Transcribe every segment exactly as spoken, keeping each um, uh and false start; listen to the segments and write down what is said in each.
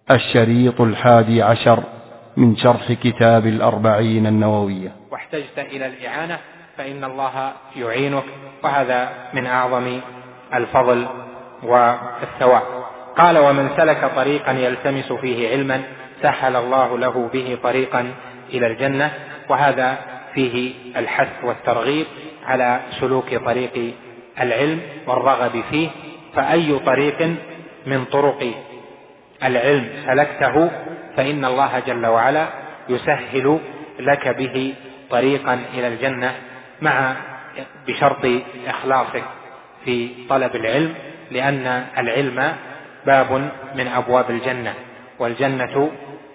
الشريط الحادي عشر من شرح كتاب الأربعين النووية. واحتجت إلى الإعانة فإن الله يعينك، وهذا من أعظم الفضل والثواب. قال: ومن سلك طريقا يلتمس فيه علما سهل الله له به طريقا إلى الجنة. وهذا فيه الحث والترغيب على سلوك طريق العلم والرغب فيه، فأي طريق من طرق العلم سلكته فإن الله جل وعلا يسهل لك به طريقا إلى الجنة، مع بشرط إخلاصك في طلب العلم، لأن العلم باب من أبواب الجنة، والجنة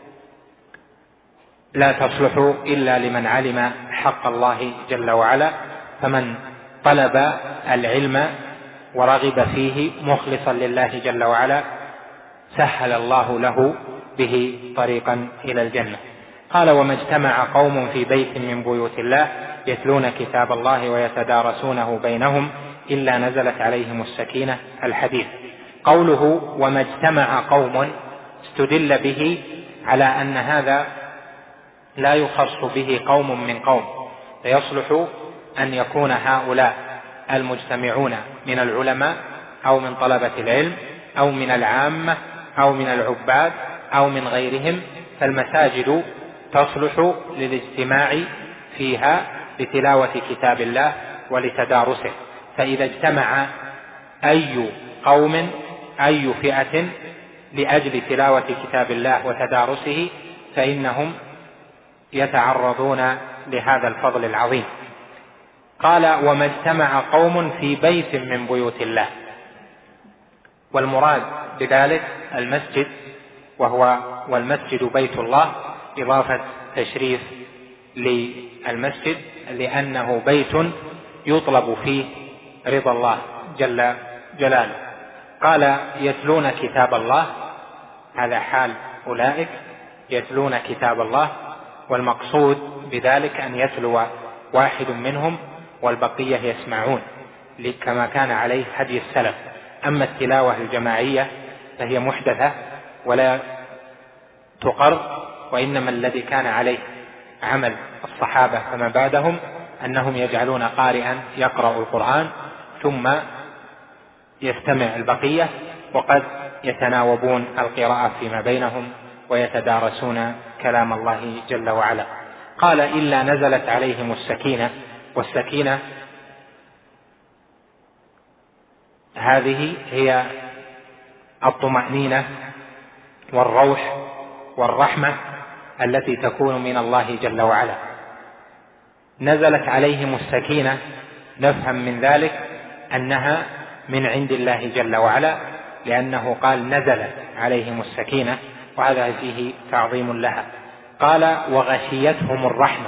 لا تصلح إلا لمن علم حق الله جل وعلا. فمن طلب العلم ورغب فيه مخلصا لله جل وعلا سهل الله له به طريقا إلى الجنة. قال: وما اجتمع قوم في بيت من بيوت الله يتلون كتاب الله ويتدارسونه بينهم إلا نزلت عليهم السكينة. الحديث. قوله وما اجتمع قوم استدل به على أن هذا لا يخص به قوم من قوم، فيصلح أن يكون هؤلاء المجتمعون من العلماء أو من طلبة العلم أو من العامة أو من العباد أو من غيرهم، فالمساجد تصلح للاجتماع فيها لتلاوة كتاب الله ولتدارسه. فإذا اجتمع أي قوم أي فئة لأجل تلاوة كتاب الله وتدارسه فإنهم يتعرضون لهذا الفضل العظيم. قال: وما اجتمع قوم في بيت من بيوت الله، والمراد بذلك المسجد، وهو والمسجد بيت الله، إضافة تشريف للمسجد لأنه بيت يطلب فيه رضا الله جل جلاله. قال: يتلون كتاب الله، هذا حال أولئك يتلون كتاب الله، والمقصود بذلك أن يتلو واحد منهم والبقية يسمعون كما كان عليه هدي السلف. أما التلاوة الجماعية فهي محدثة ولا تقر، وإنما الذي كان عليه عمل الصحابة فما بعدهم أنهم يجعلون قارئا يقرأ القرآن ثم يستمع البقية، وقد يتناوبون القراءة فيما بينهم ويتدارسون كلام الله جل وعلا. قال: إلا نزلت عليهم السكينة، والسكينة هذه هي الطمأنينة والروح والرحمة التي تكون من الله جل وعلا. نزلت عليهم السكينة، نفهم من ذلك أنها من عند الله جل وعلا، لأنه قال نزلت عليهم السكينة، وهذا فيه تعظيم لها. قال: وغشيتهم الرحمة،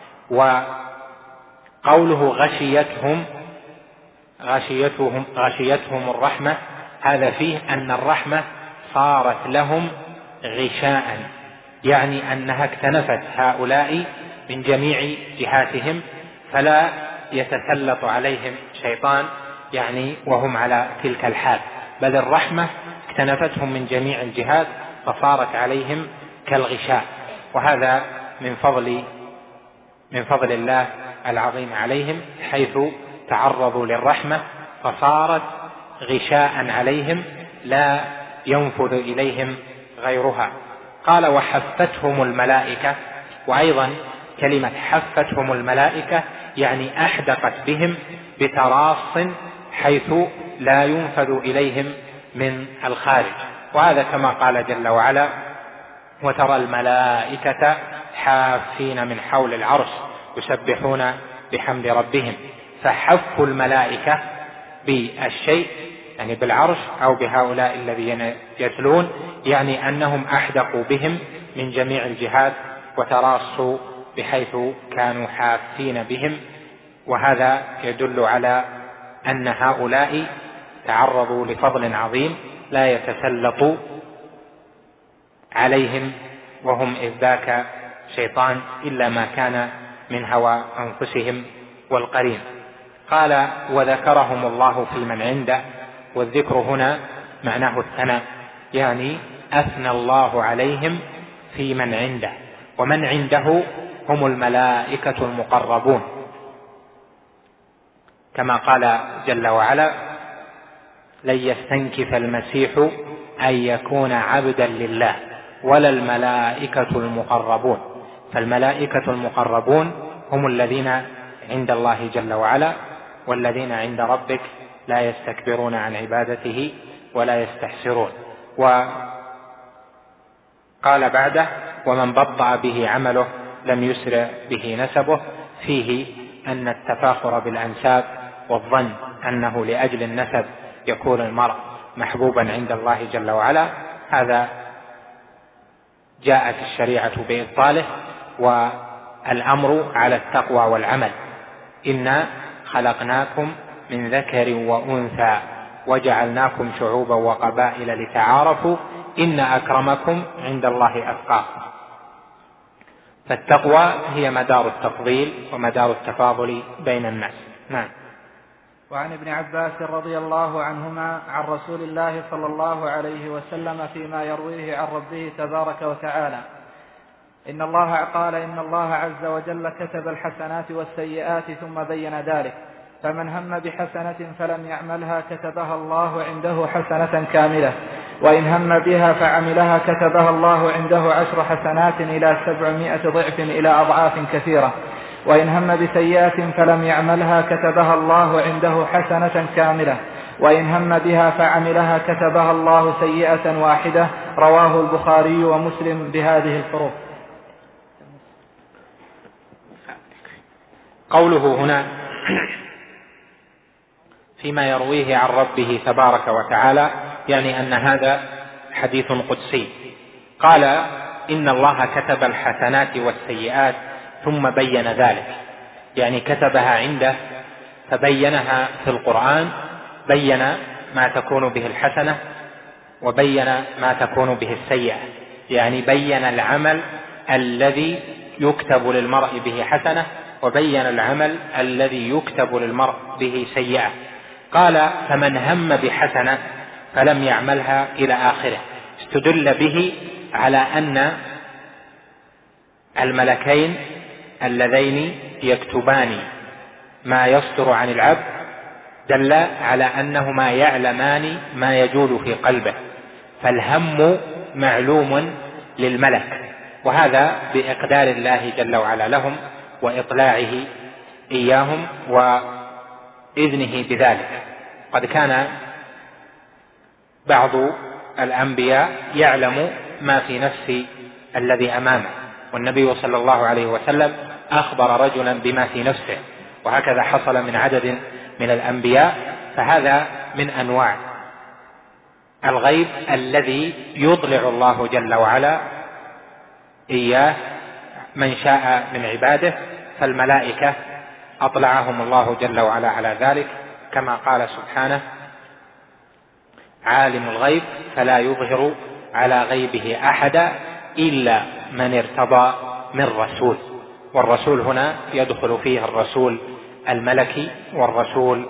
وقوله غشيتهم غشيتهم, غشيتهم الرحمة، هذا فيه أن الرحمة صارت لهم غشاء، يعني أنها اكتنفت هؤلاء من جميع جهاتهم، فلا يتسلط عليهم شيطان يعني وهم على تلك الحال، بل الرحمة اكتنفتهم من جميع الجهات فصارت عليهم كالغشاء. وهذا من فضل من فضل الله العظيم عليهم، حيث تعرضوا للرحمة فصارت غشاء عليهم لا ينفذ إليهم غيرها. قال: وحفتهم الملائكة، وأيضا كلمة حفتهم الملائكة يعني أحدقت بهم بتراص حيث لا ينفذ إليهم من الخارج. وهذا كما قال جل وعلا: وترى الملائكة حافين من حول العرش يسبحون بحمد ربهم. فحف الملائكة بالشيء يعني بالعرش أو بهؤلاء الذين يتلون، يعني أنهم أحدقوا بهم من جميع الجهات وتراصوا بحيث كانوا حافين بهم. وهذا يدل على أن هؤلاء تعرضوا لفضل عظيم لا يتسلط عليهم وهم إذ ذاك شيطان إلا ما كان من هوى أنفسهم والقرين. قال: وذكرهم الله في من عنده، والذكر هنا معناه الثناء، يعني أثنى الله عليهم في من عنده، ومن عنده هم الملائكة المقربون، كما قال جل وعلا: لن يستنكف المسيح أن يكون عبدا لله ولا الملائكة المقربون. فالملائكة المقربون هم الذين عند الله جل وعلا، والذين عند ربك لا يستكبرون عن عبادته ولا يستحسرون. وقال بعده: ومن بطأ به عمله لم يسرع به نسبه. فيه أن التفاخر بالأنساب والظن أنه لأجل النسب يكون المرء محبوبا عند الله جل وعلا، هذا جاءت الشريعة بإبطاله، والأمر على التقوى والعمل. إنا خلقناكم من ذكر وأنثى وجعلناكم شعوبا وقبائل لتعارفوا إن أكرمكم عند الله أتقاكم. فالتقوى هي مدار التفضيل ومدار التفاضل بين الناس. نعم. وعن ابن عباس رضي الله عنهما عن رسول الله صلى الله عليه وسلم فيما يرويه عن ربه تبارك وتعالى: إن الله قال إن الله عز وجل كتب الحسنات والسيئات ثم بين ذلك، فمن هم بحسنة فلم يعملها كتبها الله عنده حسنة كاملة، وإن هم بها فعملها كتبها الله عنده عشر حسنات إلى سبعمائة ضعف إلى أضعاف كثيرة، وإن هم بسيئة فلم يعملها كتبها الله عنده حسنة كاملة، وإن هم بها فعملها كتبها الله سيئة واحدة. رواه البخاري ومسلم بهذه الحروف. قوله هنا فيما يرويه عن ربه تبارك وتعالى، يعني أن هذا حديث قدسي. قال: إن الله كتب الحسنات والسيئات ثم بين ذلك، يعني كتبها عنده فبينها في القرآن، بين ما تكون به الحسنة وبين ما تكون به السيئة، يعني بين العمل الذي يكتب للمرء به حسنة وبين العمل الذي يكتب للمرء به سيئة. قال: فمن هم بحسنة فلم يعملها إلى آخره. استدل به على أن الملكين اللذين يكتبان ما يصدر عن العبد دل على أنهما يعلمان ما يجول في قلبه، فالهم معلوم للملك، وهذا بإقدار الله جل وعلا لهم وإطلاعه إياهم وإذنه بذلك. قد كان بعض الأنبياء يعلم ما في نفس الذي أمامه، والنبي صلى الله عليه وسلم أخبر رجلا بما في نفسه، وهكذا حصل من عدد من الأنبياء. فهذا من أنواع الغيب الذي يطلع الله جل وعلا إياه من شاء من عباده، فالملائكة أطلعهم الله جل وعلا على ذلك، كما قال سبحانه: عالم الغيب فلا يظهر على غيبه أحدا إلا من ارتضى من رسول. والرسول هنا يدخل فيه الرسول الملكي والرسول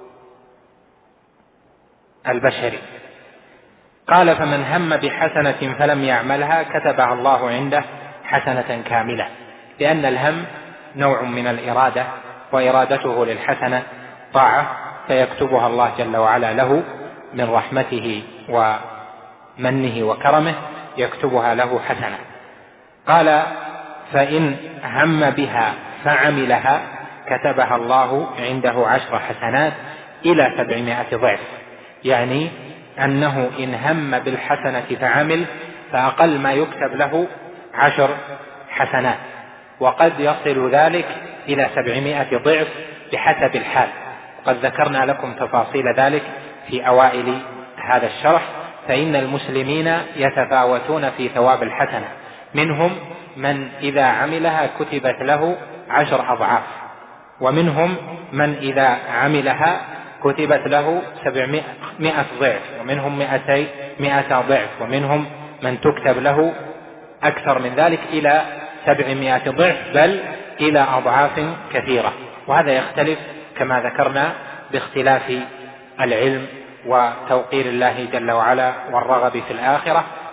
البشري. قال: فمن هم بحسنة فلم يعملها كتبها الله عنده حسنة كاملة، لأن الهم نوع من الإرادة، وإرادته للحسنة طاعة، فيكتبها الله جل وعلا له من رحمته ومنه وكرمه، يكتبها له حسنة. قال: فإن هم بها فعملها كتبها الله عنده عشر حسنات إلى سبعمائة ضعف، يعني أنه إن هم بالحسنة فعمل فأقل ما يكتب له عشر حسنات، وقد يصل ذلك إلى سبعمائة ضعف بحسب الحال. قد ذكرنا لكم تفاصيل ذلك في أوائل هذا الشرح. فإن المسلمين يتفاوتون في ثواب الحسنة، منهم من إذا عملها كتبت له عشر أضعاف، ومنهم من إذا عملها كتبت له سبعمائة ضعف، ومنهم مئتي مئة ضعف، ومنهم من تكتب له أكثر من ذلك إلى سبعمائة ضعف، بل إلى أضعاف كثيرة. وهذا يختلف كما ذكرنا باختلاف العلم وتوقير الله جل وعلا والرغب في الآخرة،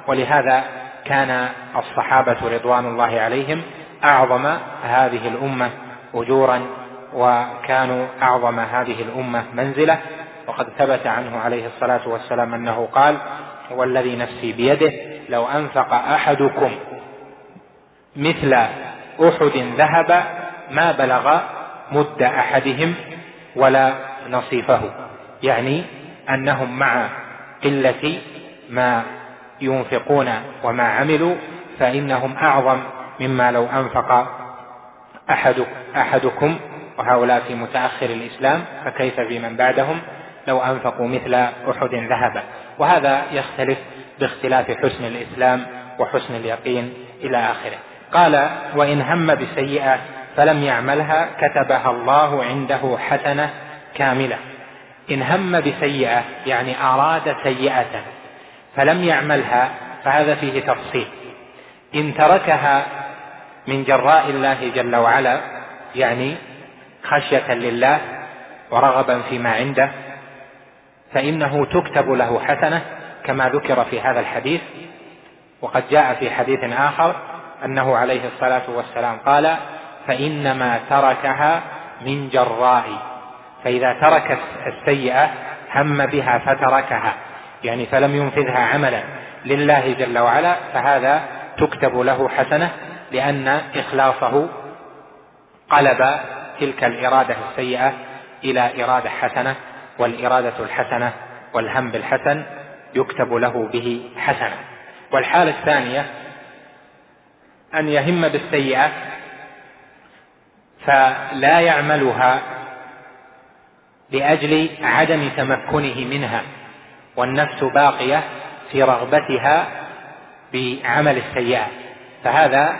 ولهذا كان الصحابة رضوان الله عليهم أعظم هذه الأمة أجورا، وكانوا أعظم هذه الأمة منزلة. وقد ثبت عنه عليه الصلاة والسلام أنه قال: والذي نفسي بيده لو أنفق أحدكم مثل أحد ذهب ما بلغ مد أحدهم ولا نصيفه، يعني أنهم مع قلة ما ينفقون وما عملوا فإنهم أعظم مما لو أنفق أحد أحدكم، وهؤلاء في متأخر الإسلام، فكيف بمن بعدهم لو أنفقوا مثل أحد ذهبا. وهذا يختلف باختلاف حسن الإسلام وحسن اليقين إلى آخره. قال: وإن هم بسيئة فلم يعملها كتبها الله عنده حسنة كاملة. إن هم بسيئة يعني أراد سيئة فلم يعملها، فهذا فيه تفصيل. إن تركها من جراء الله جل وعلا، يعني خشية لله ورغبا فيما عنده، فإنه تكتب له حسنة كما ذكر في هذا الحديث. وقد جاء في حديث آخر أنه عليه الصلاة والسلام قال: فإنما تركها من جراء. فإذا ترك السيئة هم بها فتركها، يعني فلم ينفذها عملا لله جل وعلا، فهذا تكتب له حسنة، لأن إخلاصه قلب تلك الإرادة السيئة إلى إرادة حسنة، والإرادة الحسنة والهم بالحسن يكتب له به حسنة. والحالة الثانية أن يهم بالسيئة فلا يعملها لأجل عدم تمكنه منها، والنفس باقية في رغبتها بعمل السيئة، فهذا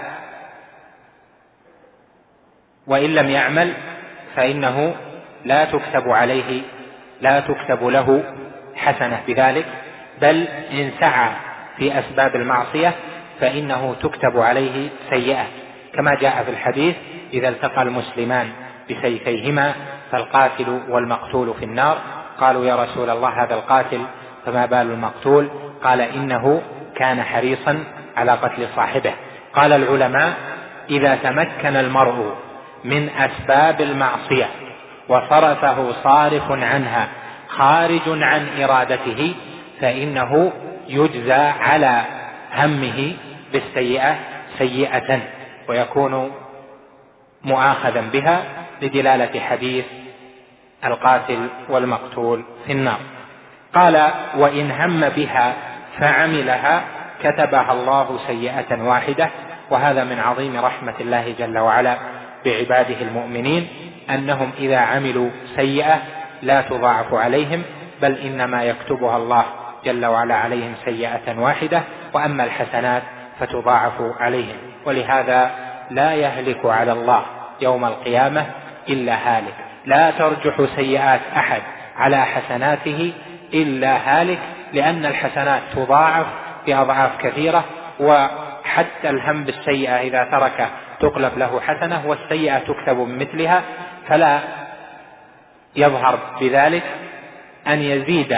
وإن لم يعمل فإنه لا تكتب عليه لا تكتب له حسنة بذلك، بل إن سعى في أسباب المعصية فإنه تكتب عليه سيئة، كما جاء في الحديث: إذا التقى المسلمان بسيفيهما فالقاتل والمقتول في النار. قالوا: يا رسول الله هذا القاتل، فما بال المقتول؟ قال: إنه كان حريصا على قتل صاحبه. قال العلماء: إذا تمكن المرء من أسباب المعصية وصرفه صارف عنها خارج عن إرادته فإنه يجزى على همه بالسيئة سيئة، ويكون مؤاخذا بها لدلالة حديث القاتل والمقتول في النار. قال: وإن هم بها فعملها كتبها الله سيئة واحدة. وهذا من عظيم رحمة الله جل وعلا بعباده المؤمنين، أنهم إذا عملوا سيئة لا تضاعف عليهم، بل إنما يكتبها الله جل وعلا عليهم سيئة واحدة، وأما الحسنات فتضاعف عليهم. ولهذا لا يهلك على الله يوم القيامة إلا هالك، لا ترجح سيئات أحد على حسناته إلا هالك، لأن الحسنات تضاعف بأضعاف كثيرة، وحتى الهم بالسيئة إذا ترك تقلب له حسنة، والسيئة تكتب بمثلها، فلا يظهر بذلك أن يزيد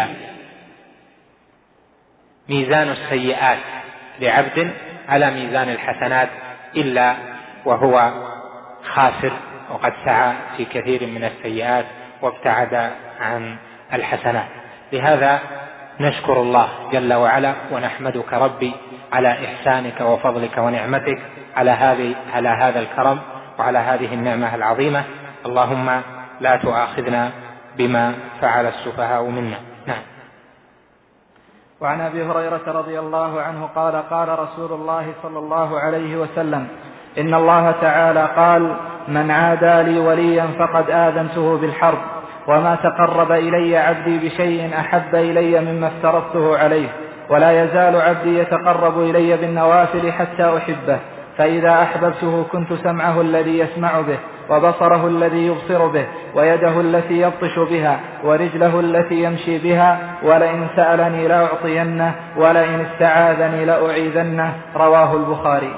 ميزان السيئات لعبد على ميزان الحسنات إلا وهو خاسر، وقد سعى في كثير من السيئات وابتعد عن الحسنات. لهذا نشكر الله جل وعلا ونحمدك ربي على إحسانك وفضلك ونعمتك على هذه على هذا الكرم وعلى هذه النعمة العظيمة. اللهم لا تؤاخذنا بما فعل السفهاء منا. نعم. وعن أبي هريرة رضي الله عنه قال: قال رسول الله صلى الله عليه وسلم: إن الله تعالى قال: من عادى لي وليا فقد آذنته بالحرب، وما تقرب إلي عبدي بشيء أحب إلي مما افترضته عليه، ولا يزال عبدي يتقرب إلي بالنوافل حتى أحبه، فإذا أحببته كنت سمعه الذي يسمع به، وبصره الذي يبصر به، ويده التي يبطش بها، ورجله التي يمشي بها، ولئن سألني لأعطينه، ولئن استعاذني لأعيذنه. رواه البخاري.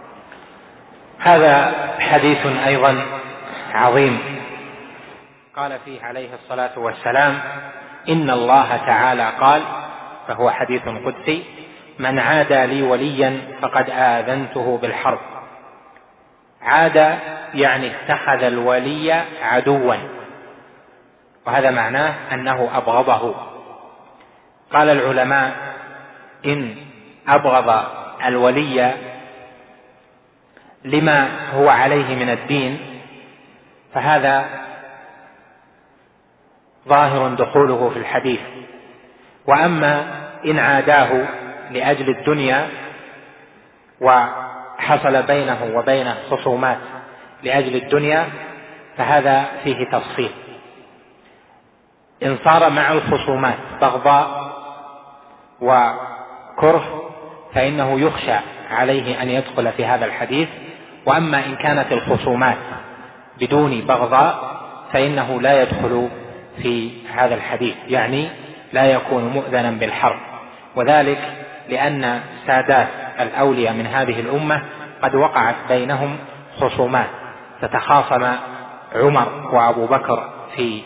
هذا حديث أيضا عظيم، قال فيه عليه الصلاة والسلام: إن الله تعالى قال، فهو حديث قدسي: من عادى لي وليا فقد آذنته بالحرب. عاد يعني اتخذ الولي عدوا، وهذا معناه أنه أبغضه. قال العلماء إن أبغض الولي لما هو عليه من الدين فهذا ظاهر دخوله في الحديث، وأما إن عاداه لأجل الدنيا وحصل بينه وبينه خصومات لأجل الدنيا فهذا فيه تفصيل. إن صار مع الخصومات بغضاء وكره فإنه يخشى عليه أن يدخل في هذا الحديث، وأما إن كانت الخصومات بدون بغضاء فإنه لا يدخل في هذا الحديث، يعني لا يكون مؤذنا بالحرب. وذلك لأن سادات الأولياء من هذه الأمة قد وقعت بينهم خصومات، فتخاصم عمر وأبو بكر في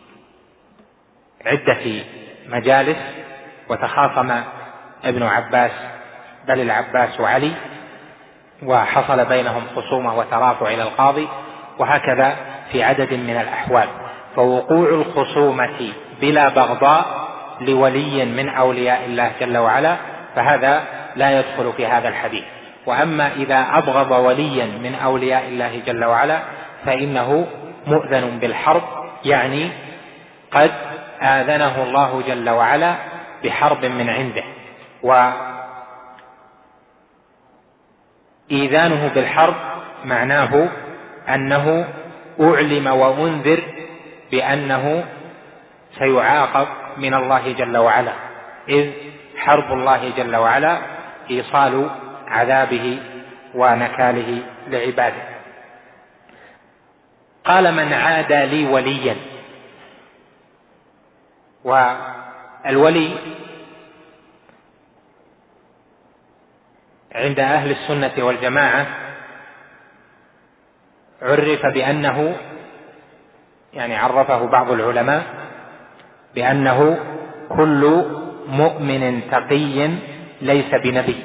عدة مجالس، وتخاصم ابن عباس بل العباس وعلي، وحصل بينهم خصومة وترافع إلى القاضي، وهكذا في عدد من الأحوال. فوقوع الخصومة بلا بغضاء لولي من أولياء الله جل وعلا فهذا لا يدخل في هذا الحديث. وأما إذا أبغض وليا من أولياء الله جل وعلا فإنه مؤذن بالحرب، يعني قد آذنه الله جل وعلا بحرب من عنده. وإيذانه بالحرب معناه أنه أعلم وأنذر بأنه سيعاقب من الله جل وعلا، إذ حرب الله جل وعلا إيصال عذابه ونكاله لعباده. قال من عادى لي وليا. والولي عند أهل السنة والجماعة عرف بأنه، يعني عرفه بعض العلماء بأنه كل مؤمن تقي ليس بنبي،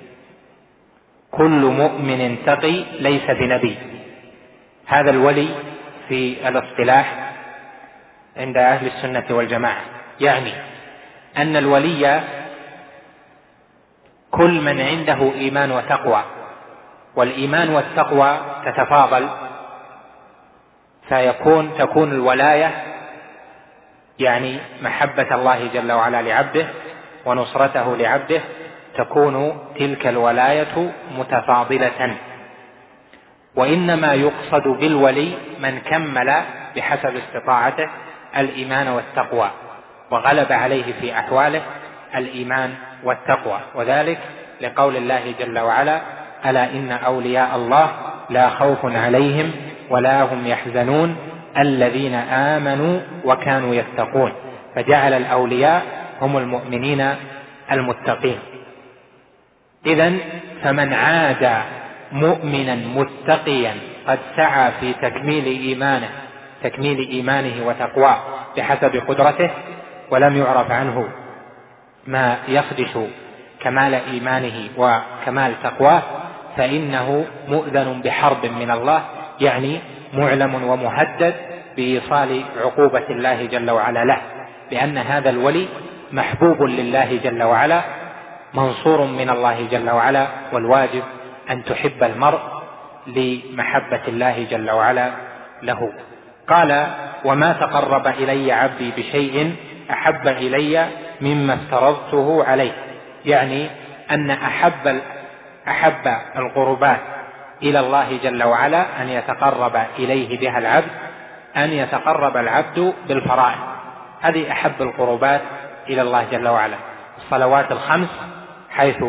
كل مؤمن تقي ليس بنبي. هذا الولي في الاصطلاح عند أهل السنة والجماعة، يعني أن الولي كل من عنده إيمان وتقوى، والإيمان والتقوى تتفاضل، فيكون تكون الولاية يعني محبة الله جل وعلا لعبده ونصرته لعبده، تكون تلك الولاية متفاضلة. وإنما يقصد بالولي من كمل بحسب استطاعته الإيمان والتقوى وغلب عليه في أحواله الإيمان والتقوى، وذلك لقول الله جل وعلا: ألا إن أولياء الله لا خوف عليهم ولا هم يحزنون الذين آمنوا وكانوا يتقون. فجعل الأولياء هم المؤمنين المتقين. إذن فمن عاد مؤمنا متقيا قد سعى في تكميل إيمانه تكميل إيمانه وتقواه بحسب قدرته، ولم يعرف عنه ما يخدش كمال إيمانه وكمال تقواه، فإنه مؤذن بحرب من الله، يعني معلم ومهدد بإيصال عقوبة الله جل وعلا له، لأن هذا الولي محبوب لله جل وعلا منصور من الله جل وعلا، والواجب أن تحب المرء لمحبة الله جل وعلا له. قال: وما تقرب إلي عبدي بشيء أحب إلي مما افترضته عليه، يعني أن أحب أحب القربات إلى الله جل وعلا أن يتقرب إليه بها العبد أن يتقرب العبد بالفرائض، هذه أحب القربات إلى الله جل وعلا. الصلوات الخمس حيث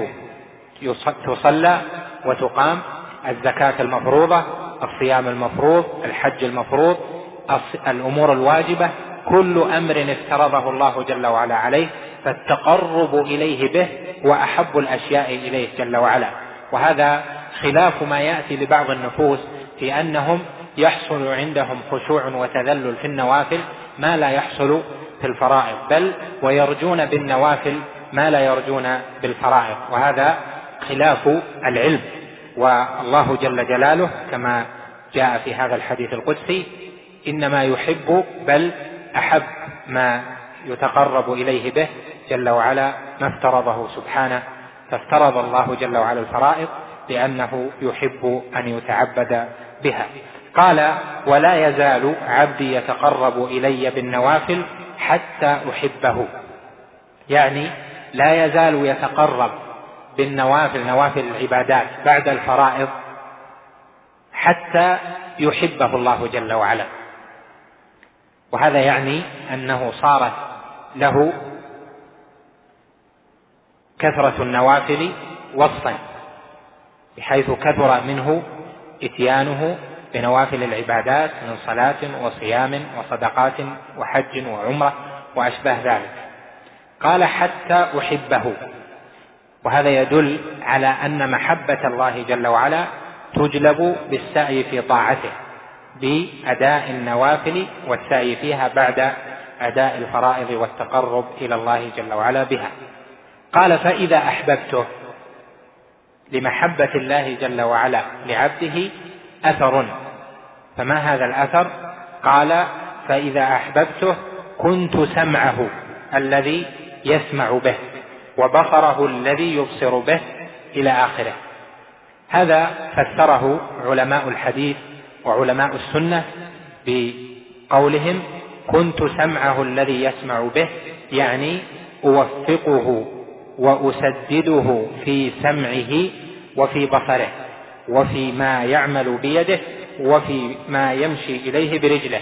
تصلى وتقام، الزكاة المفروضة، الصيام المفروض، الحج المفروض، الأمور الواجبة، كل أمر افترضه الله جل وعلا عليه، فالتقرب إليه به وأحب الأشياء إليه جل وعلا. وهذا خلاف ما يأتي لبعض النفوس في أنهم يحصل عندهم خشوع وتذلل في النوافل ما لا يحصل في الفرائض، بل ويرجون بالنوافل ما لا يرجون بالفرائض، وهذا خلاف العلم. والله جل جلاله كما جاء في هذا الحديث القدسي إنما يحب بل أحب ما يتقرب إليه به جل وعلا ما افترضه سبحانه، فافترض الله جل وعلا الفرائض لأنه يحب أن يتعبد بها. قال: ولا يزال عبدي يتقرب إلي بالنوافل حتى أحبه، يعني لا يزال يتقرب بالنوافل، نوافل العبادات بعد الفرائض، حتى يحبه الله جل وعلا. وهذا يعني أنه صارت له كثرة النوافل وصفا، بحيث كثر منه إتيانه بنوافل العبادات من صلاة وصيام وصدقات وحج وعمرة وأشباه ذلك. قال: حتى أحبه، وهذا يدل على أن محبة الله جل وعلا تجلب بالسعي في طاعته، بأداء النوافل والسعي فيها بعد أداء الفرائض والتقرب إلى الله جل وعلا بها. قال: فإذا أحببته، لمحبة الله جل وعلا لعبده أثر. فما هذا الأثر؟ قال: فإذا أحببته كنت سمعه الذي يسمع به، وبصره الذي يبصر به، إلى آخره. هذا فسره علماء الحديث وعلماء السنة بقولهم: كنت سمعه الذي يسمع به، يعني أوفقه وأسدده في سمعه وفي بصره وفي ما يعمل بيده وفي ما يمشي إليه برجله.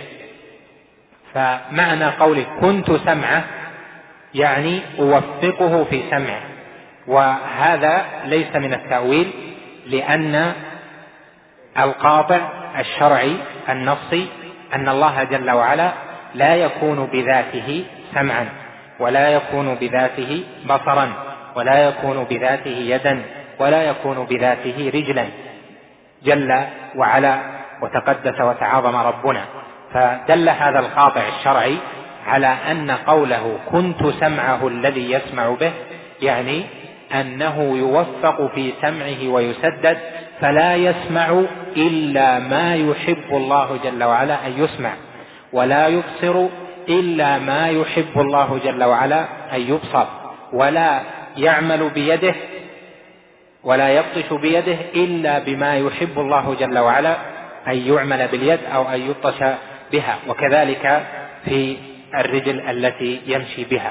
فمعنى قوله كنت سمعه يعني أوفقه في سمعه، وهذا ليس من التأويل، لأن القاطع الشرعي النصي أن الله جل وعلا لا يكون بذاته سمعا، ولا يكون بذاته بصرا، ولا يكون بذاته يدا، ولا يكون بذاته رجلا، جل وعلا وتقدس وتعاظم ربنا. فدل هذا القاطع الشرعي على أن قوله كنت سمعه الذي يسمع به يعني أنه يوفق في سمعه ويسدد، فلا يسمع إلا ما يحب الله جل وعلا أن يسمع، ولا يبصر إلا ما يحب الله جل وعلا أن يبصر، ولا يعمل بيده ولا يبطش بيده إلا بما يحب الله جل وعلا أن يعمل باليد أو أن يبطش بها، وكذلك في الرجل التي يمشي بها.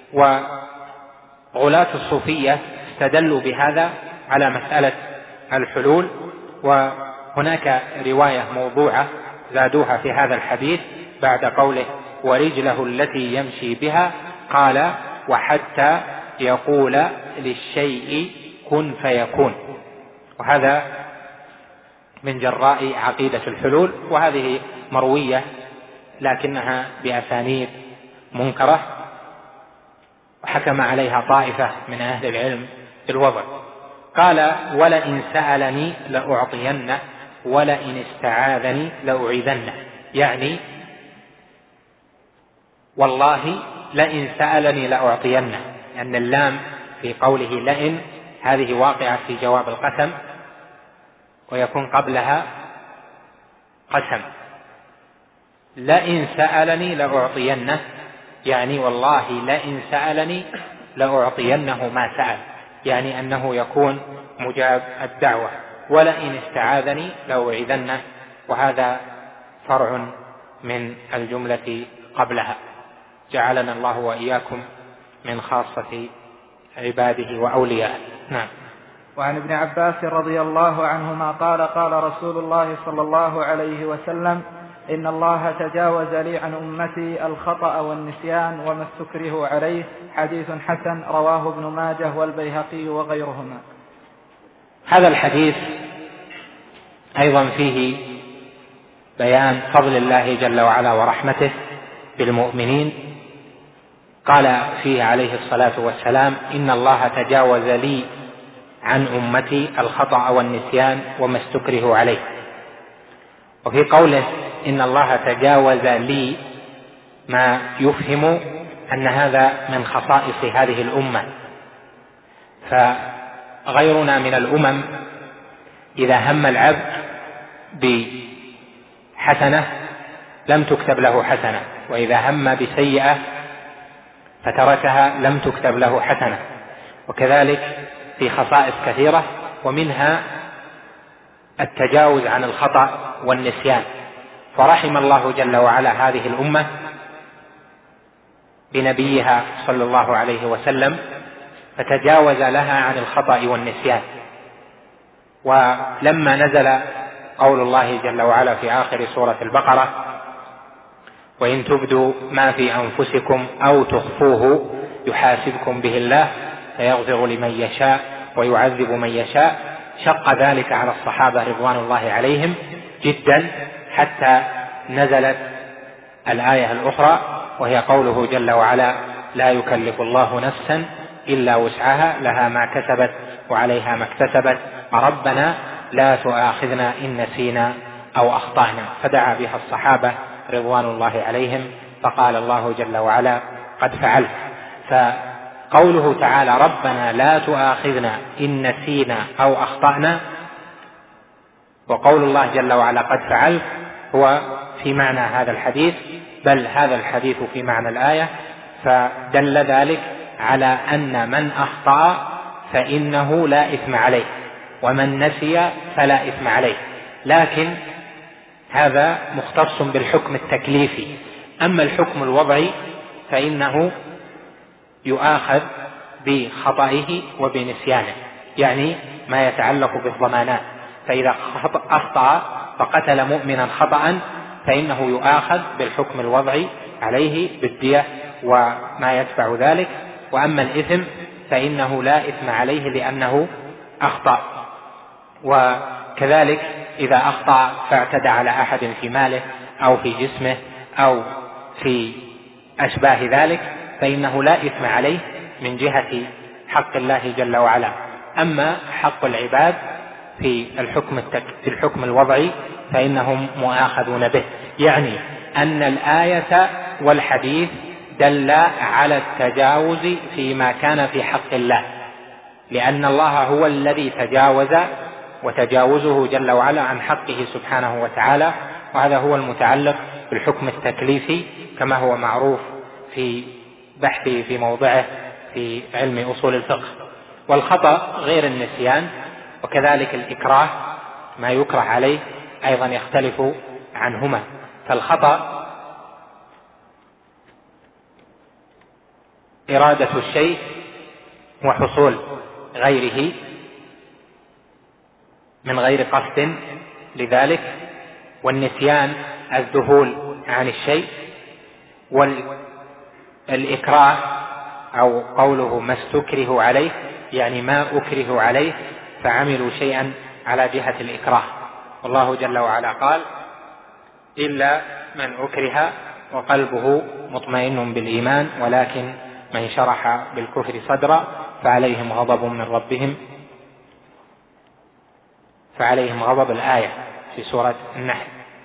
وغلاة الصوفية استدلوا بهذا على مسألة الحلول، وهناك رواية موضوعة زادوها في هذا الحديث بعد قوله ورجله التي يمشي بها، قال: وحتى يقول للشيء كن فيكون. وهذا من جراء عقيدة الحلول، وهذه مروية لكنها بأسانيد منكرة، وحكم عليها طائفة من أهل العلم بالوضع. قال: ولئن سألني لأعطينه ولئن استعاذني لأعيذنه، يعني والله لئن سألني لأعطينه، أن اللام في قوله لئن هذه واقعة في جواب القسم، ويكون قبلها قسم. لئن سألني لأعطينه، يعني والله لئن سألني لأعطينه ما سأل، يعني أنه يكون مجاب الدعوة. ولئن استعاذني لأعيذنه، وهذا فرع من الجملة قبلها. جعلنا الله وإياكم من خاصة عباده وأوليائه. نعم. وعن ابن عباس رضي الله عنهما قال: قال رسول الله صلى الله عليه وسلم: إن الله تجاوز لي عن أمتي الخطأ والنسيان وما استكرهوا عليه. حديث حسن رواه ابن ماجه والبيهقي وغيرهما. هذا الحديث أيضا فيه بيان فضل الله جل وعلا ورحمته بالمؤمنين. قال فيه عليه الصلاة والسلام: إن الله تجاوز لي عن أمتي الخطأ والنسيان وما استكرهوا عليه. وفي قوله إن الله تجاوز لي ما يفهم أن هذا من خصائص هذه الأمة، فغيرنا من الأمم إذا هم العبد بحسنة لم تكتب له حسنة، وإذا هم بسيئة فتركها لم تكتب له حسنة. وكذلك في خصائص كثيرة، ومنها التجاوز عن الخطأ والنسيان. فرحم الله جل وعلا هذه الأمة بنبيها صلى الله عليه وسلم، فتجاوز لها عن الخطأ والنسيان. ولما نزل قول الله جل وعلا في آخر سورة البقرة: وإن تبدوا ما في أنفسكم أو تخفوه يحاسبكم به الله فيغفر لمن يشاء ويعذب من يشاء، شق ذلك على الصحابة رضوان الله عليهم جدا، حتى نزلت الآية الأخرى وهي قوله جل وعلا: لا يكلف الله نفسا إلا وسعها لها ما كسبت وعليها ما اكتسبت ربنا لا تؤاخذنا إن نسينا أو أخطأنا. فدعا بها الصحابة رضوان الله عليهم، فقال الله جل وعلا: قد فعلت. فقوله تعالى: ربنا لا تؤاخذنا إن نسينا أو أخطأنا، وقول الله جل وعلا: قد فعلت، هو في معنى هذا الحديث، بل هذا الحديث في معنى الآية. فدل ذلك على أن من أخطأ فإنه لا إثم عليه، ومن نسي فلا إثم عليه، لكن هذا مختص بالحكم التكليفي. أما الحكم الوضعي فإنه يؤاخذ بخطئه وبنسيانه، يعني ما يتعلق بالضمانات. فإذا أخطأ فقتل مؤمنا خطأ فإنه يؤاخذ بالحكم الوضعي عليه بالدية وما يتبع ذلك. وأما الإثم فإنه لا إثم عليه لأنه أخطأ. وكذلك إذا أخطأ فاعتدى على أحد في ماله أو في جسمه أو في أشباه ذلك فإنه لا إثم عليه من جهة حق الله جل وعلا. أما حق العباد في الحكم التك... في الحكم الوضعي فإنهم مؤاخذون به، يعني أن الآية والحديث دل على التجاوز فيما كان في حق الله، لأن الله هو الذي تجاوز، وتجاوزه جل وعلا عن حقه سبحانه وتعالى، وهذا هو المتعلق بالحكم التكليفي كما هو معروف في بحثه في موضعه في علم أصول الفقه. والخطأ غير النسيان، وكذلك الإكراه ما يكره عليه أيضا يختلف عنهما. فالخطأ إرادة الشيء وحصول غيره من غير قصد لذلك، والنسيان الذهول عن الشيء، والإكراه أو قوله ما استكره عليه يعني ما أكره عليه فعملوا شيئا على جهة الإكراه. والله جل وعلا قال: إلا من أكره وقلبه مطمئن بالإيمان ولكن من شرح بالكفر صدرا فعليهم غضب من ربهم فعليهم غضب الآية في سورة النحل.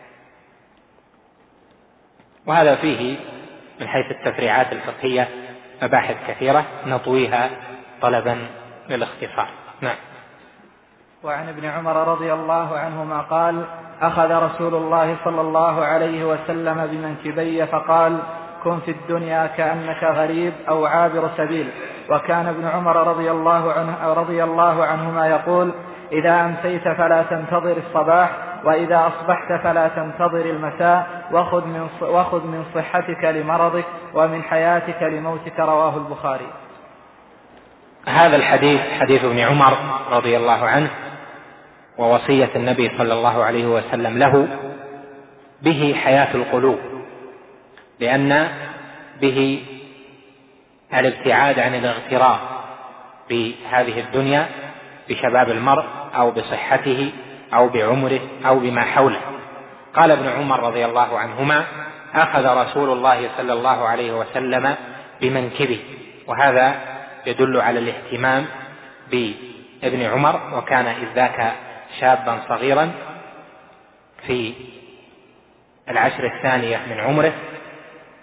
وهذا فيه من حيث التفريعات الفقهية مباحث كثيرة نطويها طلبا للاختصار. نعم. وعن ابن عمر رضي الله عنهما قال: أخذ رسول الله صلى الله عليه وسلم بمنكبي فقال: كن في الدنيا كأنك غريب أو عابر سبيل. وكان ابن عمر رضي الله عنه رضي الله عنهما يقول: إذا أمسيت فلا تنتظر الصباح، وإذا أصبحت فلا تنتظر المساء، وخذ من وخذ من صحتك لمرضك ومن حياتك لموتك. رواه البخاري. هذا الحديث حديث ابن عمر رضي الله عنه ووصية النبي صلى الله عليه وسلم له به حياة القلوب، لأن به الابتعاد عن الاغترار بهذه الدنيا بشباب المرء أو بصحته أو بعمره أو بما حوله. قال ابن عمر رضي الله عنهما: أخذ رسول الله صلى الله عليه وسلم بمنكبه، وهذا يدل على الاهتمام بابن عمر، وكان إذ ذاك شابا صغيرا في العشر الثانية من عمره.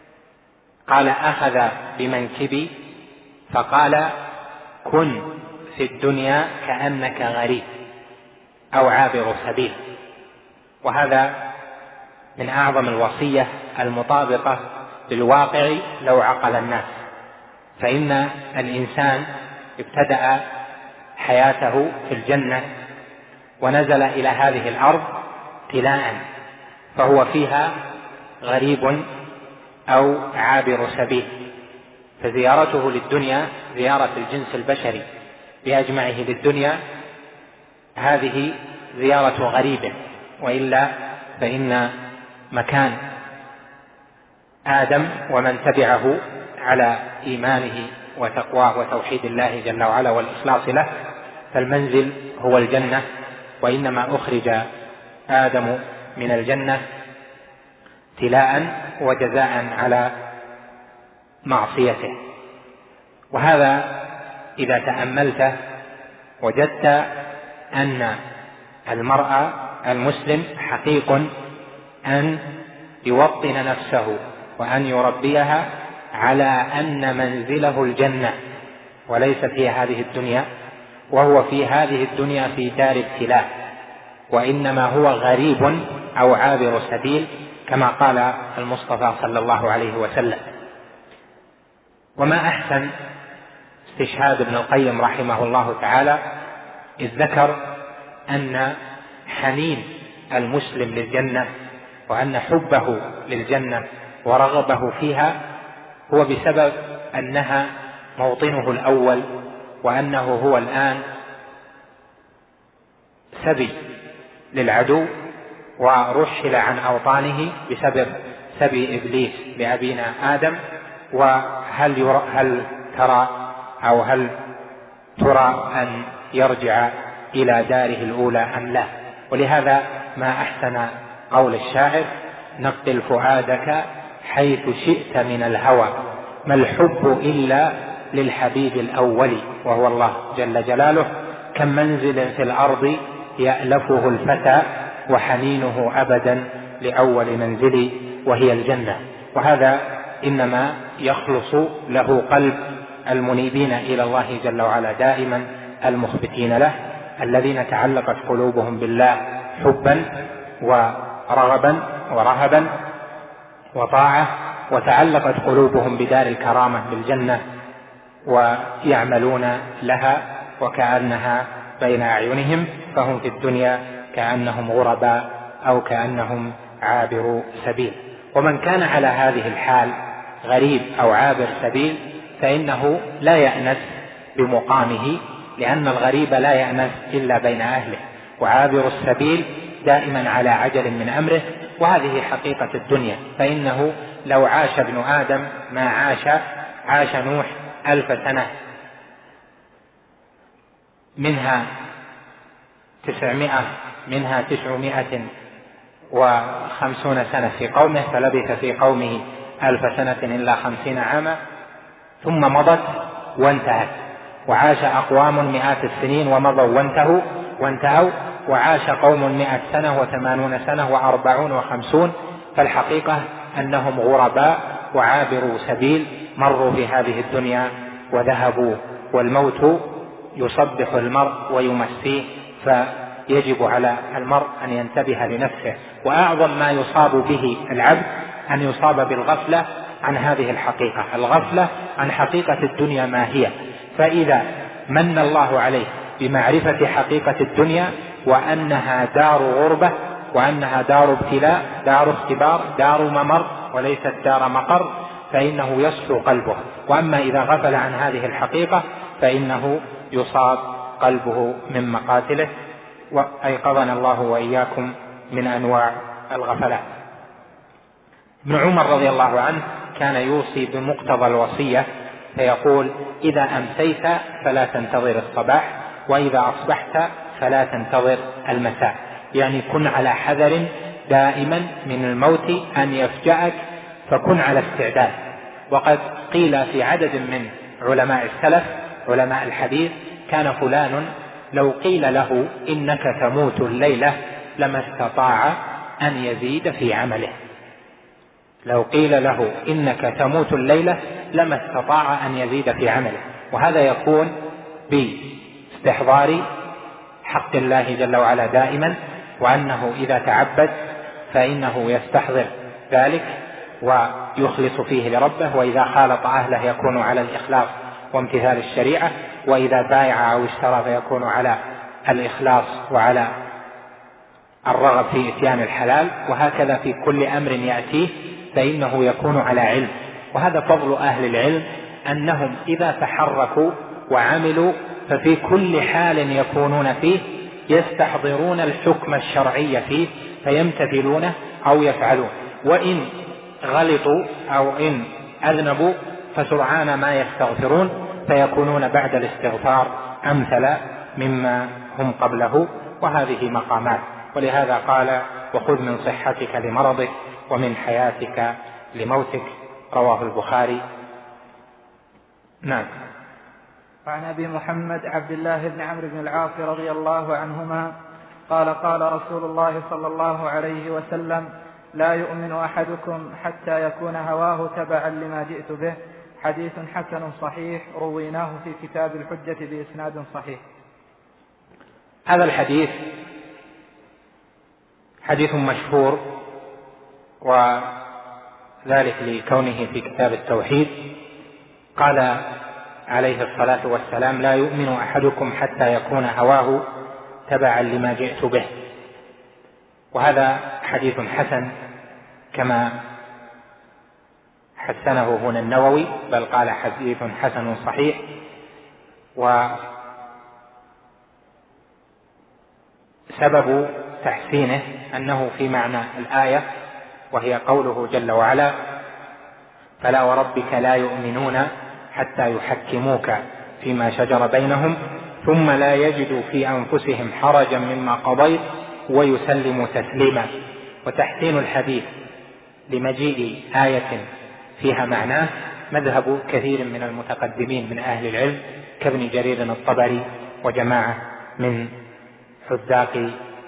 قال: أخذ بمنكبي، فقال: كن في الدنيا كأنك غريب أو عابر سبيل. وهذا من أعظم الوصية المطابقة للواقع لو عقل الناس، فإن الإنسان ابتدأ حياته في الجنة ونزل إلى هذه الأرض ابتلاء، فهو فيها غريب أو عابر سبيل، فزيارته للدنيا زيارة الجنس البشري بأجمعه للدنيا هذه زيارة غريب، وإلا فإن مكان آدم ومن تبعه على إيمانه وتقواه وتوحيد الله جل وعلا والإخلاص له فالمنزل هو الجنة، وإنما أخرج آدم من الجنة ابتلاء وجزاء على معصيته. وهذا إذا تأملته وجدت أن المرء المسلم حقيق أن يوطن نفسه وأن يربيها على أن منزله الجنة وليس في هذه الدنيا، وهو في هذه الدنيا في دار ابتلاء، وإنما هو غريب أو عابر سبيل كما قال المصطفى صلى الله عليه وسلم. وما أحسن استشهاد ابن القيم رحمه الله تعالى إذ ذكر أن حنين المسلم للجنة وأن حبه للجنة ورغبه فيها هو بسبب أنها موطنه الأول، وأنه هو الآن سبي للعدو ورحل عن أوطانه بسبب سبي إبليس لأبينا آدم. وهل يرى هل ترى أو هل ترى أن يرجع إلى داره الأولى أم لا؟ ولهذا ما أحسن قول الشاعر: نقل فؤادك حيث شئت من الهوى، ما الحب إلا للحبيب الأول وهو الله جل جلاله، كم منزل في الأرض يألفه الفتى وحنينه أبدا لأول منزل وهي الجنة. وهذا إنما يخلص له قلب المنيبين إلى الله جل وعلا دائما المخبتين له، الذين تعلقت قلوبهم بالله حبا ورغبا ورهبا وطاعة، وتعلقت قلوبهم بدار الكرامة بالجنة ويعملون لها وكأنها بين أعينهم، فهم في الدنيا كأنهم غرباء أو كأنهم عابر سبيل. ومن كان على هذه الحال غريب أو عابر سبيل فإنه لا يأنس بمقامه، لأن الغريب لا يأنس إلا بين أهله، وعابر السبيل دائما على عجل من أمره. وهذه حقيقة الدنيا، فإنه لو عاش ابن آدم ما عاش عاش نوح ألف سنة منها تسعمائة منها تسعمائة وخمسون سنة في قومه، فلبث في قومه ألف سنة إلا خمسين عاما، ثم مضت وانتهت. وعاش أقوام مئات السنين ومضوا وانتهوا وانتهوا وعاش قوم مئة سنة وثمانون سنة وأربعون وخمسون. فالحقيقة أنهم غرباء وعابروا سبيل، مروا في هذه الدنيا وذهبوا، والموت يصبح المرء ويمسيه، فيجب على المرء أن ينتبه لنفسه. وأعظم ما يصاب به العبد أن يصاب بالغفلة عن هذه الحقيقة، الغفلة عن حقيقة الدنيا ما هي. فإذا من الله عليه بمعرفة حقيقة الدنيا وأنها دار غربة وأنها دار ابتلاء، دار اختبار، دار ممر وليست دار مقر، فإنه يصفو قلبه. وأما إذا غفل عن هذه الحقيقة فإنه يصاب قلبه من مقاتله. وأيقظنا الله وإياكم من أنواع الغفلات. ابن عمر رضي الله عنه كان يوصي بمقتضى الوصية فيقول: إذا أمسيت فلا تنتظر الصباح، وإذا أصبحت فلا تنتظر المساء. يعني كن على حذر دائما من الموت أن يفجأك، فكن على استعداد. وقد قيل في عدد من علماء السلف علماء الحديث: كان فلان لو قيل له إنك تموت الليلة لما استطاع أن يزيد في عمله. لو قيل له إنك تموت الليلة لما استطاع أن يزيد في عمله. وهذا يكون استحضار حق الله جل وعلا دائما، وأنه إذا تعبد فإنه يستحضر ذلك ويخلص فيه لربه، وإذا خالط أهله يكون على الإخلاص وامتثال الشريعة، وإذا بايع أو اشترى فيكون على الإخلاص وعلى الرغب في إتيان الحلال، وهكذا في كل أمر يأتيه فإنه يكون على علم. وهذا فضل أهل العلم، أنهم إذا تحركوا وعملوا ففي كل حال يكونون فيه يستحضرون الحكم الشرعي فيه فيمتثلونه أو يفعلون، وإن غلطوا أو إن أذنبوا فسرعان ما يستغفرون فيكونون بعد الاستغفار أمثل مما هم قبله. وهذه مقامات، ولهذا قال: وخذ من صحتك لمرضك ومن حياتك لموتك، رواه البخاري. نعم. وعن أبي محمد عبد الله بن عمرو بن العاص رضي الله عنهما قال: قال رسول الله صلى الله عليه وسلم: لا يؤمن أحدكم حتى يكون هواه تبعا لما جئت به. حديث حسن صحيح رويناه في كتاب الحجة بإسناد صحيح. هذا الحديث حديث مشهور، وذلك لكونه في كتاب التوحيد. قال عليه الصلاة والسلام: لا يؤمن أحدكم حتى يكون هواه تبعا لما جئت به. وهذا حديث حسن كما حسنه هنا النووي، بل قال حديث حسن صحيح. وسبب تحسينه أنه في معنى الآية، وهي قوله جل وعلا: فلا وربك لا يؤمنون حتى يحكموك فيما شجر بينهم ثم لا يجدوا في أنفسهم حرجا مما قضيت ويسلموا تسليما. وتحسين الحديث لمجيء آية فيها معناه مذهب كثير من المتقدمين من أهل العلم كابن جرير الطبري وجماعة من حذاق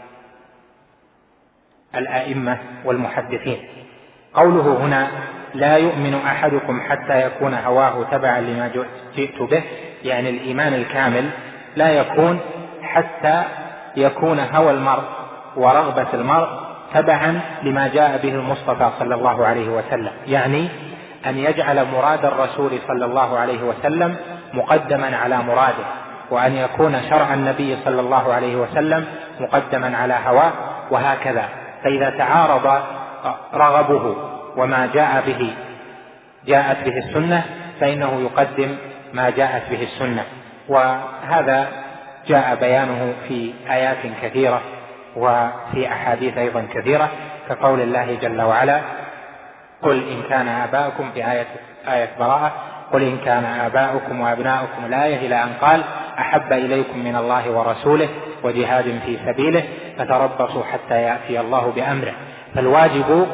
الآئمة والمحدثين. قوله هنا: لا يؤمن أحدكم حتى يكون هواه تبعا لما جئت به، يعني الإيمان الكامل لا يكون حتى يكون هوى المرء ورغبة المرء تبعا لما جاء به المصطفى صلى الله عليه وسلم، يعني أن يجعل مراد الرسول صلى الله عليه وسلم مقدما على مراده، وأن يكون شرع النبي صلى الله عليه وسلم مقدما على هواه، وهكذا. فإذا تعارض رغبه وما جاء به جاءت به السنة فإنه يقدم ما جاءت به السنة. وهذا جاء بيانه في آيات كثيرة وفي أحاديث أيضا كثيرة، كقول الله جل وعلا: قل إن كان آباؤكم، في آية, آية براءة: قل إن كان آباؤكم وأبناؤكم، الآية إلى أن قال: أحب إليكم من الله ورسوله وجهاد في سبيله فتربصوا حتى يأتي الله بأمره. فالواجب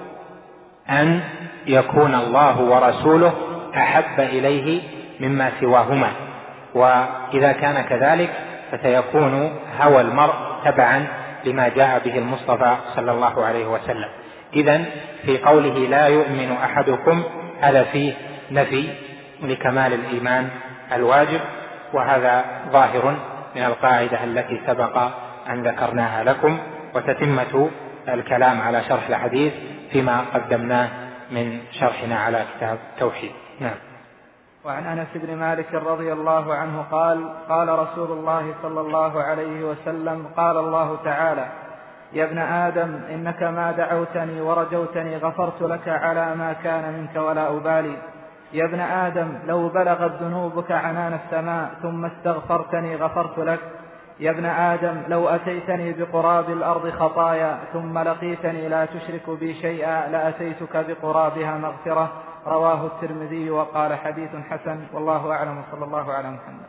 أن يكون الله ورسوله أحب إليه مما سواهما، وإذا كان كذلك فسيكون هوى المرء تبعا لما جاء به المصطفى صلى الله عليه وسلم. إذن في قوله لا يؤمن أحدكم هذا فيه نفي لكمال الإيمان الواجب، وهذا ظاهر من القاعدة التي سبق أن ذكرناها لكم، وتتمة الكلام على شرح الحديث فيما قدمناه من شرحنا على كتاب التوحيد. نعم. وعن أنس بن مالك رضي الله عنه قال: قال رسول الله صلى الله عليه وسلم: قال الله تعالى: يا ابن آدم إنك ما دعوتني ورجوتني غفرت لك على ما كان منك ولا أبالي. يا ابن آدم لو بلغت ذنوبك عنان السماء ثم استغفرتني غفرت لك. يا ابن آدم لو أتيتني بقراب الأرض خطايا ثم لقيتني لا تشرك بي شيئا لأتيتك بقرابها مغفرة. رواه الترمذي وقال حديث حسن، والله أعلم، وصلى الله على محمد.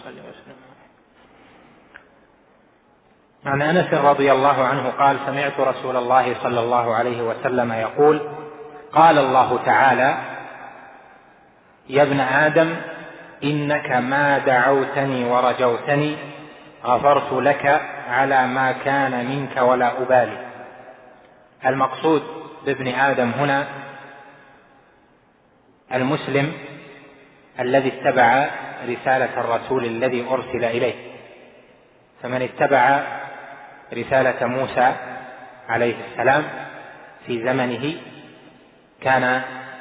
عن أنس رضي الله عنه قال: سمعت رسول الله صلى الله عليه وسلم يقول: قال الله تعالى: يا ابن آدم إنك ما دعوتني ورجوتني غفرت لك على ما كان منك ولا أبالي. المقصود بابن آدم هنا المسلم الذي اتبع رسالة الرسول الذي أرسل إليه، فمن اتبع رسالة موسى عليه السلام في زمنه كان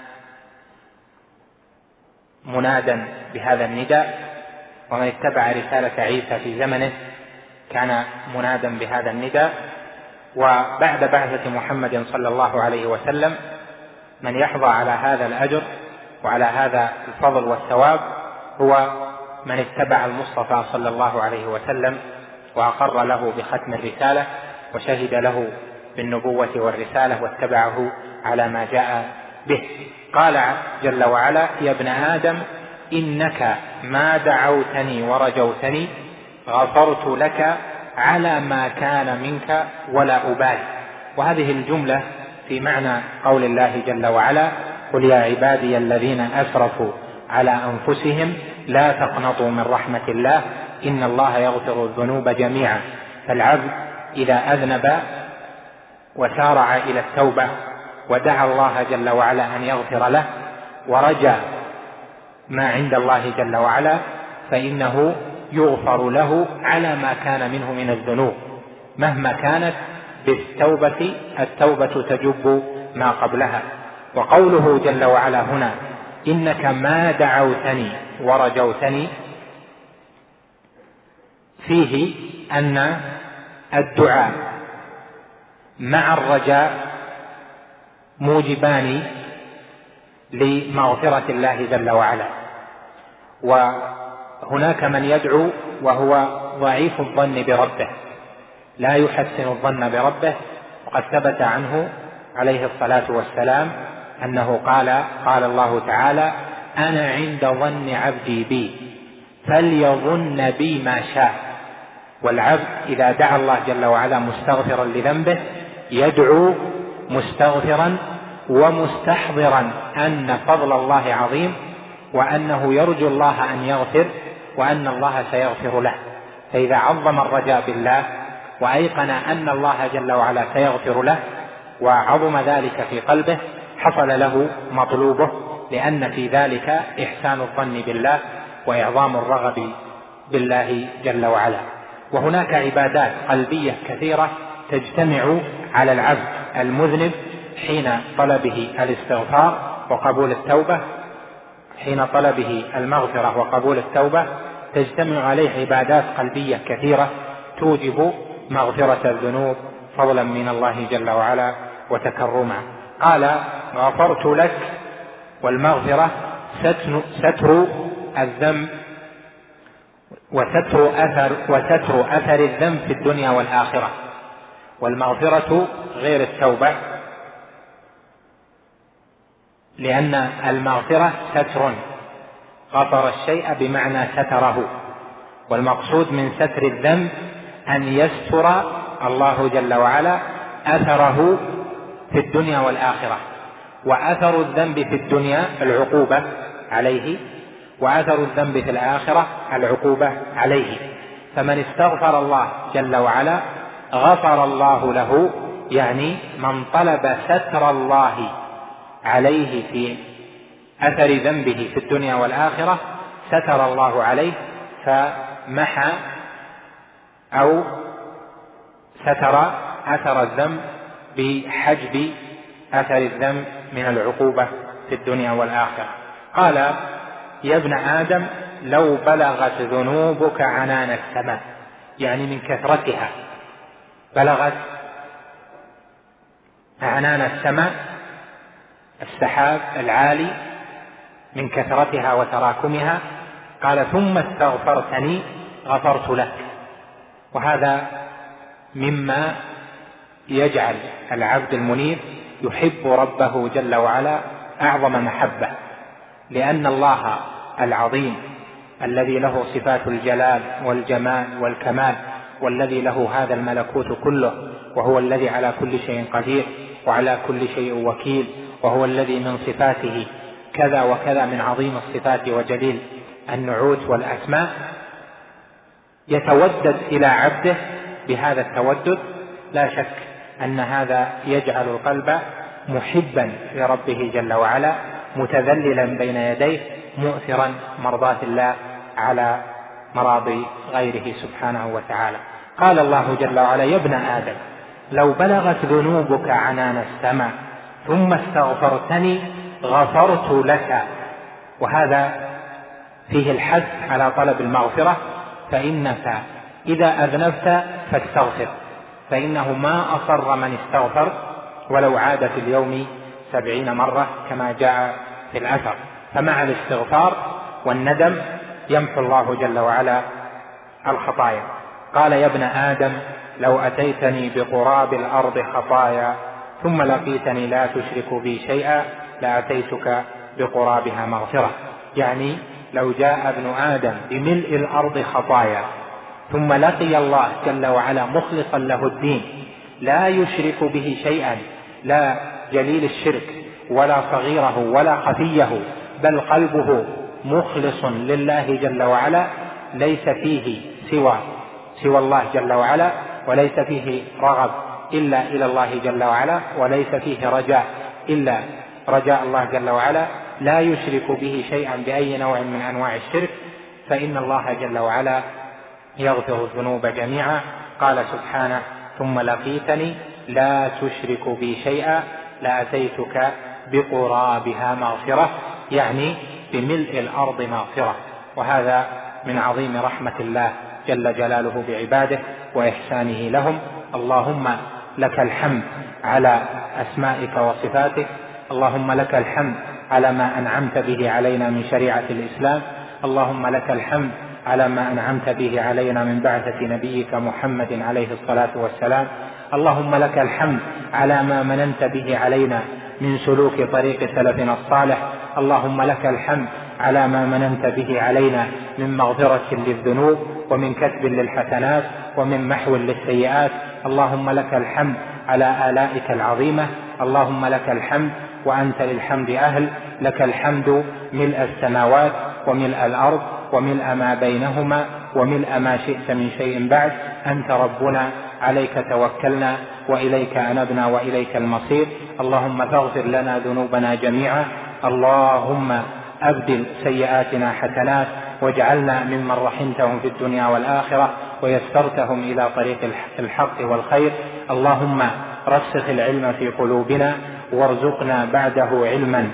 منادا بهذا النداء، ومن اتبع رسالة عيسى في زمنه كان منادا بهذا النداء. وبعد بعثة محمد صلى الله عليه وسلم من يحظى على هذا الأجر وعلى هذا الفضل والثواب هو من اتبع المصطفى صلى الله عليه وسلم وأقر له بختم الرسالة وشهد له بالنبوة والرسالة واتبعه على ما جاء به. قال جل وعلا: يا ابن آدم إنك ما دعوتني ورجوتني غفرت لك على ما كان منك ولا أبالي. وهذه الجملة في معنى قول الله جل وعلا: قل يا عبادي الذين أسرفوا على أنفسهم لا تقنطوا من رحمة الله إن الله يغفر الذنوب جميعا. فالعبد إذا أذنب وسارع إلى التوبة ودعا الله جل وعلا أن يغفر له ورجى ما عند الله جل وعلا فإنه يغفر له على ما كان منه من الذنوب مهما كانت. بالتوبة التوبة تجب ما قبلها. وقوله جل وعلا هنا: إنك ما دعوتني ورجوتني، فيه أن الدعاء مع الرجاء موجبان لمغفرة الله جل وعلا. وهناك من يدعو وهو ضعيف الظن بربه لا يحسن الظن بربه، وقد ثبت عنه عليه الصلاة والسلام أنه قال قال الله تعالى: أنا عند ظن عبدي بي فليظن بي ما شاء. والعبد إذا دعا الله جل وعلا مستغفرا لذنبه يدعو مستغفرا ومستحضرا أن فضل الله عظيم وأنه يرجو الله أن يغفر وأن الله سيغفر له. فإذا عظم الرجاء بالله وأيقن أن الله جل وعلا سيغفر له وعظم ذلك في قلبه حصل له مطلوبه، لأن في ذلك إحسان الظن بالله وإعظام الرغب بالله جل وعلا. وهناك عبادات قلبية كثيرة تجتمع على العبد المذنب حين طلبه الاستغفار وقبول التوبة، حين طلبه المغفرة وقبول التوبة تجتمع عليه عبادات قلبية كثيرة توجب مغفرة الذنوب فضلا من الله جل وعلا وتكرما. قال: غفرت لك. والمغفرة ستر الذنب وستر أثر, وستر أثر الذنب في الدنيا والآخرة. والمغفرة غير التوبة، لأن المغفرة ستر، غفر الشيء بمعنى ستره، والمقصود من ستر الذنب أن يستر الله جل وعلا أثره في الدنيا والآخرة. وأثر الذنب في الدنيا العقوبة عليه، وأثر الذنب في الآخرة العقوبة عليه. فمن استغفر الله جل وعلا غفر الله له، يعني من طلب ستر الله عليه في أثر ذنبه في الدنيا والآخرة ستر الله عليه فمحى أو ستر أثر الذنب بحجب أثر الذنب من العقوبة في الدنيا والآخرة. قال: يا ابن آدم لو بلغت ذنوبك عنان السماء، يعني من كثرتها بلغت عنان السماء، السحاب العالي من كثرتها وتراكمها. قال: ثم استغفرتني غفرت لك. وهذا مما يجعل العبد المنيب يحب ربه جل وعلا أعظم محبة، لأن الله العظيم الذي له صفات الجلال والجمال والكمال، والذي له هذا الملكوت كله، وهو الذي على كل شيء قدير وعلى كل شيء وكيل، وهو الذي من صفاته كذا وكذا من عظيم الصفات وجليل النعوت والأسماء، يتودد إلى عبده بهذا التودد. لا شك أن هذا يجعل القلب محبا لربه جل وعلا، متذللا بين يديه، مؤثرا مرضاة الله على مراضي غيره سبحانه وتعالى. قال الله جل وعلا: يا ابن آدم لو بلغت ذنوبك عنان السماء ثم استغفرتني غفرت لك. وهذا فيه الحث على طلب المغفرة، فإنك إذا أذنبت فاستغفر، فإنه ما أصر من استغفر ولو عاد في اليوم سبعين مرة كما جاء في الأثر. فمع الاستغفار والندم يمحو الله جل وعلا الخطايا. قال: يا ابن آدم لو أتيتني بقراب الأرض خطايا ثم لقيتني لا تشرك بي شيئا لأتيتك بقرابها مغفرة. يعني لو جاء ابن آدم بملء الأرض خطايا ثم لقي الله جل وعلا مخلصا له الدين لا يشرك به شيئا، لا جليل الشرك ولا صغيره ولا خفيه، بل قلبه مخلص لله جل وعلا، ليس فيه سوى سوى الله جل وعلا، وليس فيه رغب إلا إلى الله جل وعلا، وليس فيه رجاء إلا رجاء الله جل وعلا، لا يشرك به شيئا بأي نوع من أنواع الشرك، فإن الله جل وعلا يغفر الذنوب جميعا. قال سبحانه: ثم لقيتني لا تشرك بي شيئا لأتيتك بقرابها مغفرة، يعني بملء الأرض مغفرة. وهذا من عظيم رحمة الله جل جلاله بعباده وإحسانه لهم. اللهم لك الحمد على أسمائك وصفاتك، اللهم لك الحمد على ما أنعمت به علينا من شريعة الإسلام، اللهم لك الحمد على ما أنعمت به علينا من بعثة نبيك محمد عليه الصلاة والسلام، اللهم لك الحمد على ما مننت به علينا من سلوك طريق سلفنا الصالح، اللهم لك الحمد على ما مننت به علينا من مغفرة للذنوب ومن كتب للحسنات ومن محو للسيئات، اللهم لك الحمد على آلائك العظيمة، اللهم لك الحمد وأنت للحمد أهل، لك الحمد ملء السماوات وملء الأرض وملء ما بينهما وملء ما شئت من شيء بعد، أنت ربنا عليك توكلنا وإليك أنبنا وإليك المصير، اللهم فاغفر لنا ذنوبنا جميعا، اللهم أبدل سيئاتنا حسنات واجعلنا ممن رحمتهم في الدنيا والآخرة ويسرتهم إلى طريق الحق والخير، اللهم رسخ العلم في قلوبنا وارزقنا بعده علما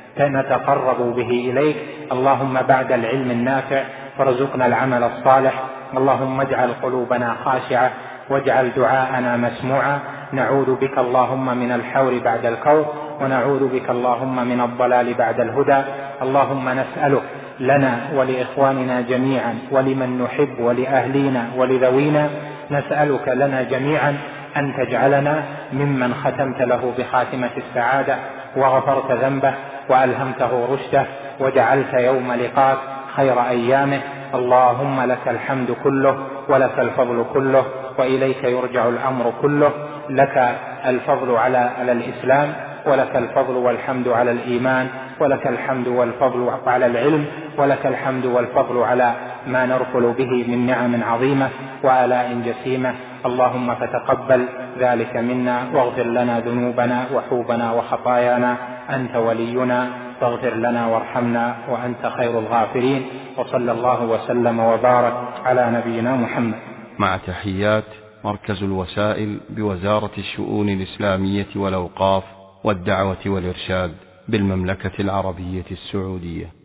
نتقرب به إليك، اللهم بعد العلم النافع فارزقنا العمل الصالح، اللهم اجعل قلوبنا خاشعة واجعل دعاءنا مسموعا، نعوذ بك اللهم من الحور بعد الكور، ونعوذ بك اللهم من الضلال بعد الهدى، اللهم نسألك لنا ولإخواننا جميعا ولمن نحب ولأهلينا ولذوينا، نسألك لنا جميعا أن تجعلنا ممن ختمت له بخاتمة السعادة وغفرت ذنبه وألهمته رشده وجعلت يوم لقاك خير أيامه، اللهم لك الحمد كله ولك الفضل كله وإليك يرجع الأمر كله، لك الفضل على, على الإسلام، ولك الفضل والحمد على الإيمان، ولك الحمد والفضل على العلم، ولك الحمد والفضل على ما نرفل به من نعم عظيمة وآلاء جسيمة، اللهم فتقبل ذلك منا واغفر لنا ذنوبنا وحوبنا وخطايانا، أنت ولينا فاغفر لنا وارحمنا وأنت خير الغافرين، وصلى الله وسلم وبارك على نبينا محمد. مع تحيات مركز الوسائل بوزارة الشؤون الإسلامية والأوقاف والدعوة والإرشاد بالمملكة العربية السعودية.